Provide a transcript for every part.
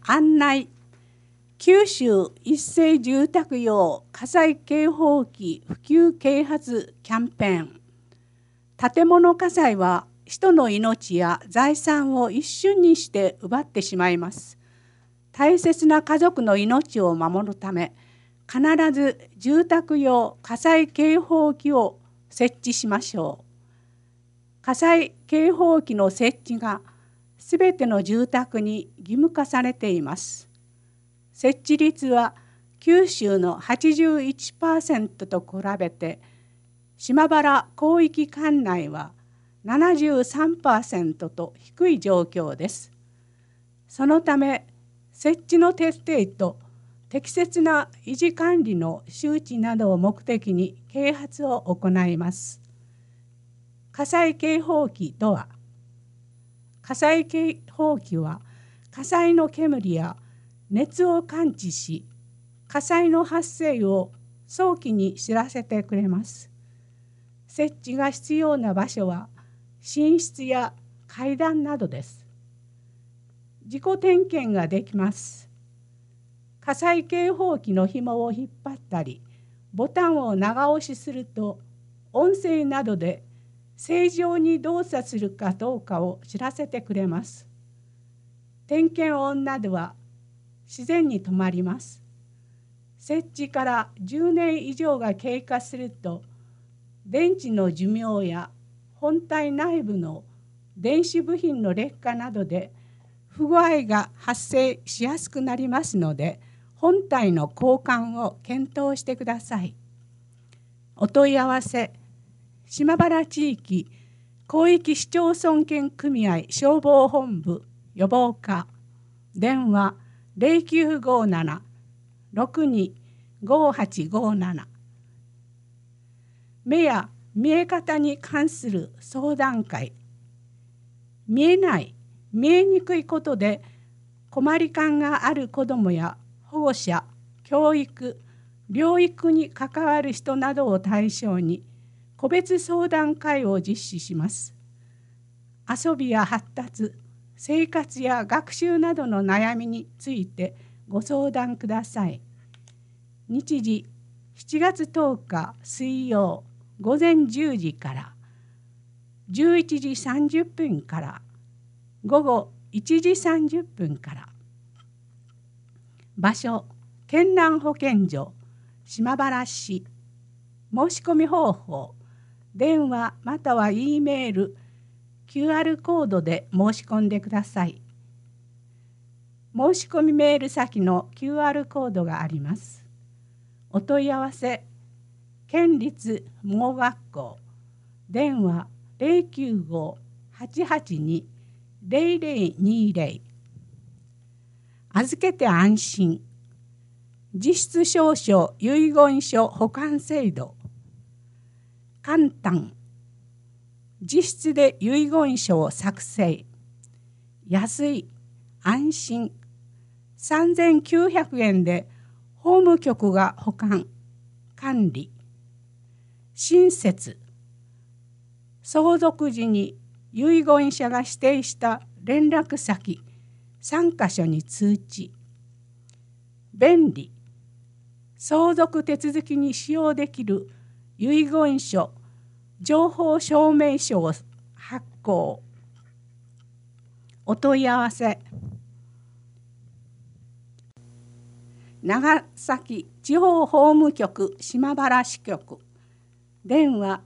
案内。九州一斉住宅用火災警報器普及啓発キャンペーン。建物火災は人の命や財産を一瞬にして奪ってしまいます。大切な家族の命を守るため、必ず住宅用火災警報器を設置しましょう。火災警報器の設置がすべての住宅に義務化されています。設置率は九州の 81% と比べて、島原広域管内は 73% と低い状況です。そのため、設置の徹底と適切な維持管理の周知などを目的に啓発を行います。火災警報器とは、火災警報器は火災の煙や熱を感知し、火災の発生を早期に知らせてくれます。設置が必要な場所は寝室や階段などです。自己点検ができます。火災警報器の紐を引っ張ったり、ボタンを長押しすると、音声などで正常に動作するかどうかを知らせてくれます。点検音などは自然に止まります。設置から10年以上が経過すると、電池の寿命や本体内部の電子部品の劣化などで不具合が発生しやすくなりますので、本体の交換を検討してください。お問い合わせ、島原地域広域市町村圏組合消防本部予防課、電話0957-625857。目や見え方に関する相談会。見えない、見えにくいことで困り感がある子どもや保護者、教育、療育に関わる人などを対象に個別相談会を実施します。遊びや発達、生活や学習などの悩みについてご相談ください。日時7月10日水曜午前10時から11時30分から午後1時30分から。場所、県南保健所島原市。申し込み方法、電話または E メール、QR コードで申し込んでください。申し込みメール先の QR コードがあります。お問い合わせ、県立盲学校、電話095-882-0020。預けて安心。実質証書遺言書保管制度。簡単。実質で遺言書を作成。安い、安心。3900円で法務局が保管、管理。親切。相続時に遺言者が指定した連絡先3カ所に通知。便利。相続手続きに使用できる遺言書情報証明書を発行。お問い合わせ、長崎地方法務局島原支局、電話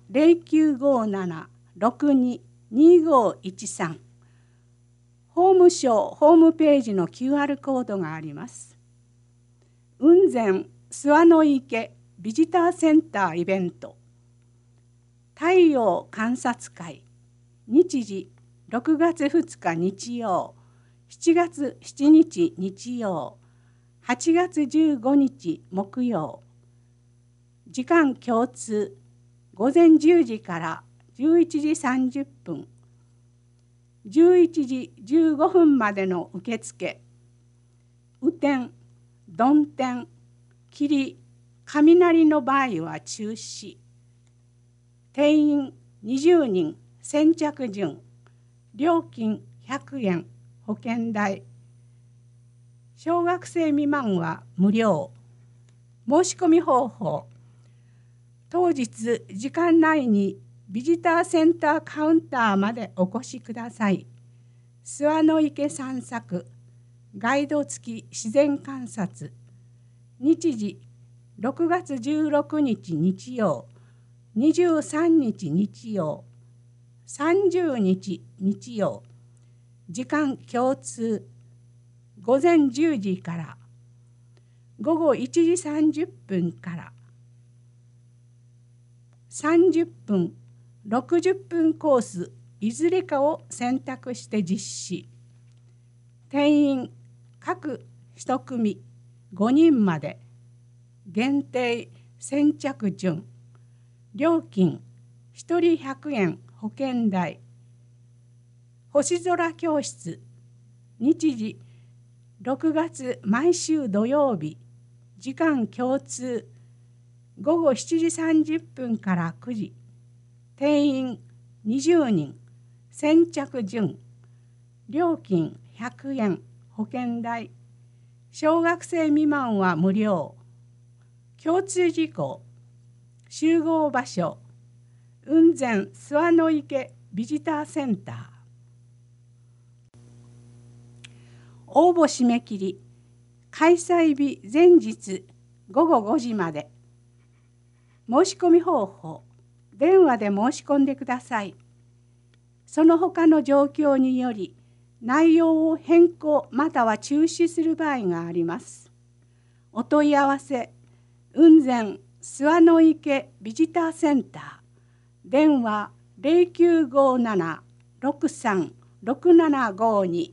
0957-622513。法務省ホームページの QR コードがあります。雲仙諏訪の池ビジターセンターイベント。太陽観察会。日時6月2日日曜、7月7日日曜、8月15日木曜。時間共通、午前10時から11時30分、11時15分までの受付。雨天、曇天、霧、雷の場合は中止。定員20人、先着順。料金100円、保険代。 小学生未満は無料。申し込み方法。当日時間内にビジターセンターカウンターまでお越しください。諏訪の池散策、ガイド付き自然観察。日時6月16日日曜、23日日曜、30日日曜。時間共通。午前10時から午後1時30分から30分、60分コースいずれかを選択して実施。定員各1組5人まで。限定先着順。料金1人100円保険代。星空教室。日時6月毎週土曜日。時間共通。午後7時30分から9時。定員20人。先着順。料金100円保険代。小学生未満は無料。共通事項。集合場所。雲仙諏訪の池ビジターセンター。応募締め切り。開催日前日午後5時まで。申し込み方法。電話で申し込んでください。その他の状況により内容を変更または中止する場合があります。お問い合わせ。雲仙諏訪の池ビジターセンター。電話0957-636752。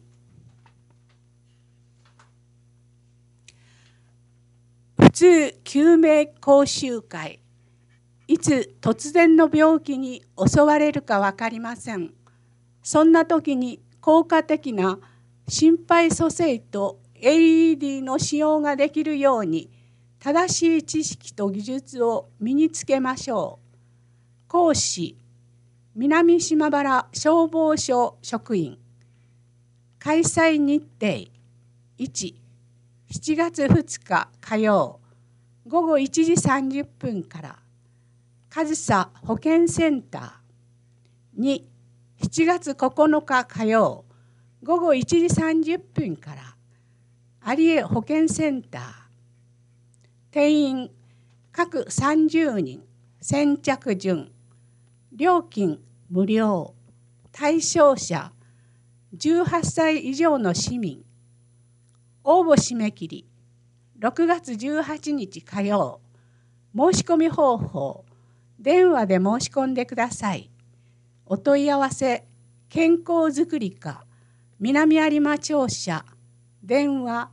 普通救命講習会。いつ突然の病気に襲われるか分かりません。そんな時に効果的な心肺蘇生と AED の使用ができるように正しい知識と技術を身につけましょう。講師、南島原消防署職員。開催日程。1、7月2日火曜、午後1時30分から。上総保健センター。2、7月9日火曜、午後1時30分から。有江保健センター。定員各30人。先着順。料金無料。対象者18歳以上の市民。応募締め切り6月18日火曜。申し込み方法。電話で申し込んでください。お問い合わせ。健康づくり課南有馬庁舎。電話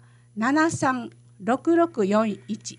736641。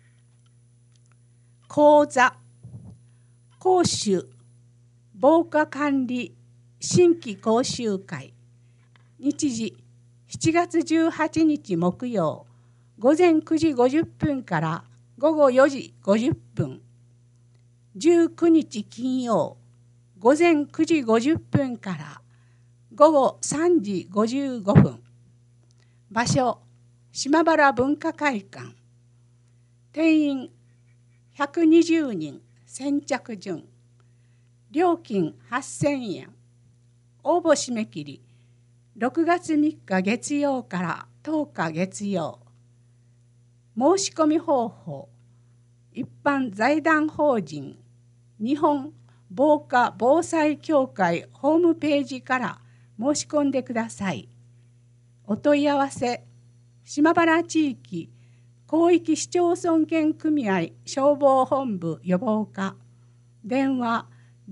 講座。講習防火管理新規講習会。日時7月18日木曜、午前9時50分から午後4時50分。19日金曜、午前9時50分から午後3時55分。場所、島原文化会館。定員120人。先着順。料金8000円。応募締め切り6月3日月曜から10日月曜。申し込み方法。一般財団法人日本防火防災協会ホームページから申し込んでください。お問い合わせ。島原地域広域市町村圏組合消防本部予防課。電話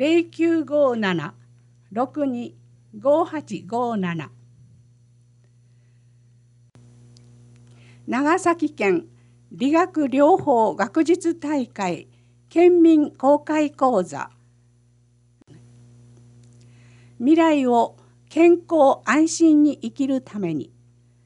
0957-625857。長崎県理学療法学術大会県民公開講座。未来を健康安心に生きるために。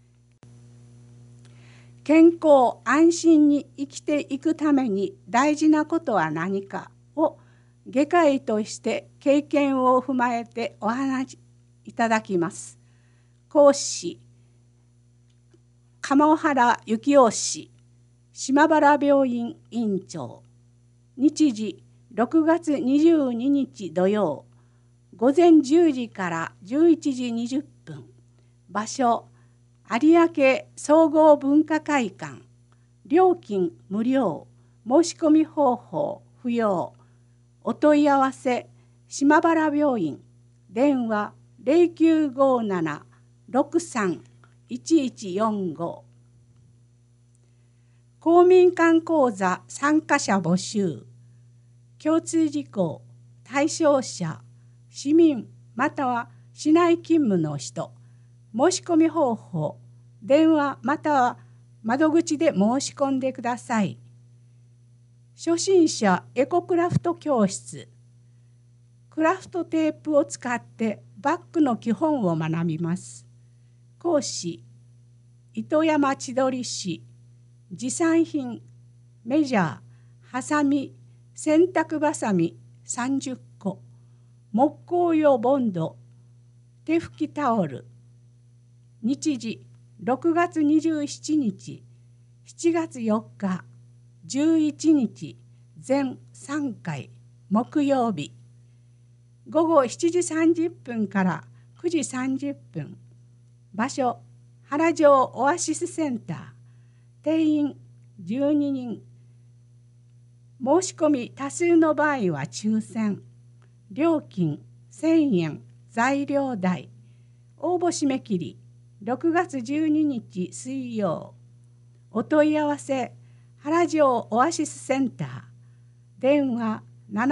健康安心に生きていくために大事なことは何かを外科医として経験を踏まえてお話しいただきます。講師鴨原幸雄氏、島原病院院長。日時6月22日土曜、午前10時から11時20分。場所、有明総合文化会館。料金無料。申し込み方法不要。お問い合わせ、島原病院。電話0957-631145。公民館講座参加者募集。共通事項、対象者、市民または市内勤務の人。申し込み方法、電話または窓口で申し込んでください。初心者エコクラフト教室。クラフトテープを使ってバッグの基本を学びます。講師、糸山千鳥市。持参品、メジャー、ハサミ、洗濯バサミ30個、木工用ボンド、手拭きタオル。日時6月27日、7月4日、11日、全3回、木曜日。午後7時30分から9時30分。場所、原城オアシスセンター。定員12人。申し込み多数の場合は抽選。料金1000円。材料代。応募締め切り6月12日水曜。お問い合わせ、原城オアシスセンター。電話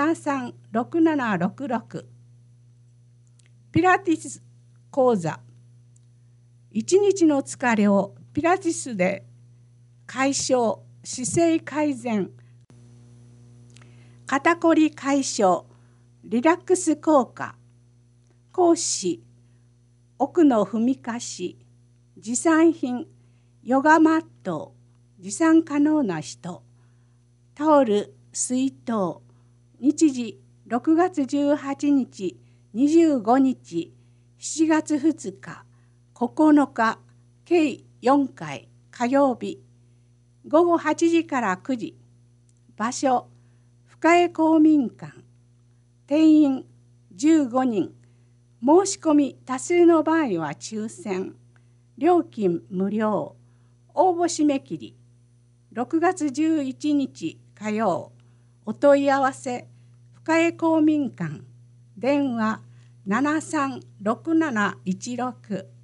736766。ピラティス講座。一日の疲れをピラティスで解消、姿勢改善、肩こり解消、リラックス効果。講師、奥野文香氏。持参品、ヨガマット、持参可能な人。タオル、水筒。日時6月18日、25日、7月2日、9日、計4回、火曜日。午後8時から9時。場所、深江公民館。定員15人。申し込み多数の場合は抽選。料金無料。応募締め切り6月11日火曜。お問い合わせ、深江公民館。電話736716。